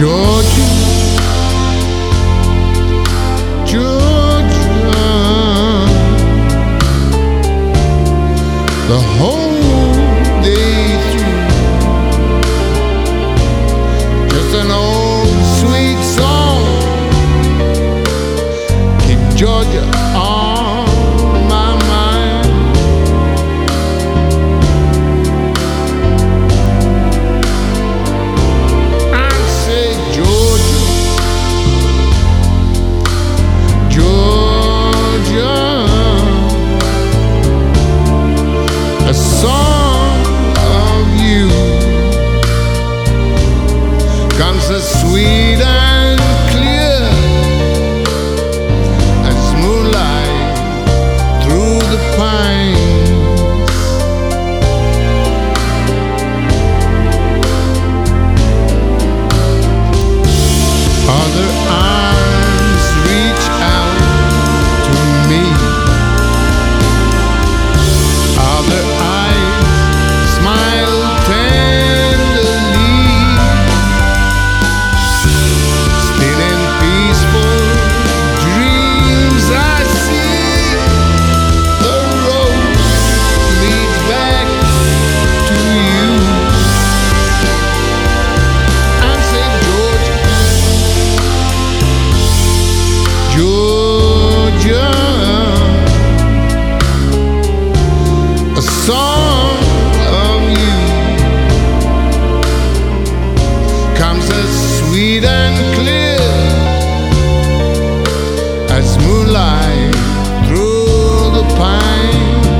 Georgia, Georgia, the whole day through, just an old sweet song, keep Georgia on my mind. I say Georgia, Georgia, a song of you comes as sweet and clear as moonlight through the pines. Other arms reach out to me, other eyes smile tenderly. Still in peaceful dreams I see the road leads back to you. And say Georgia, a song of you comes as sweet and clear as moonlight through the pines.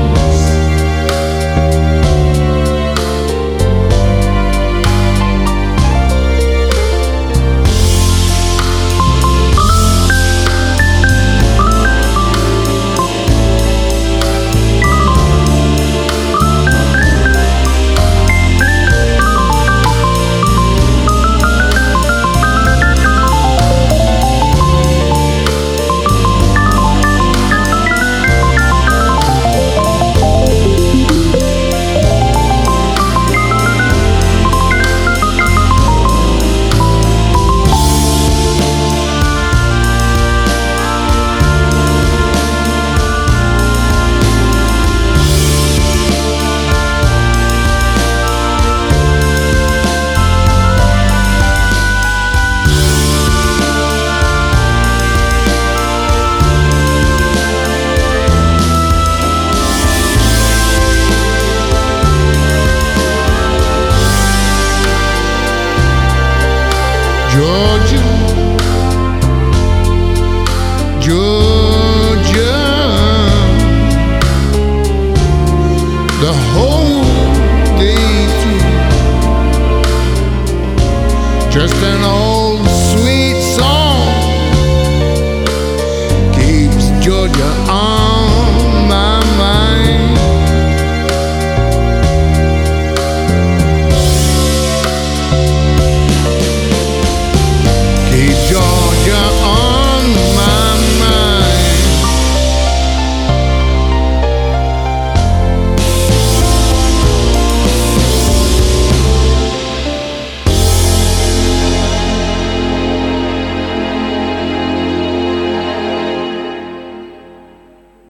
Georgia, Georgia, the whole day through, just an old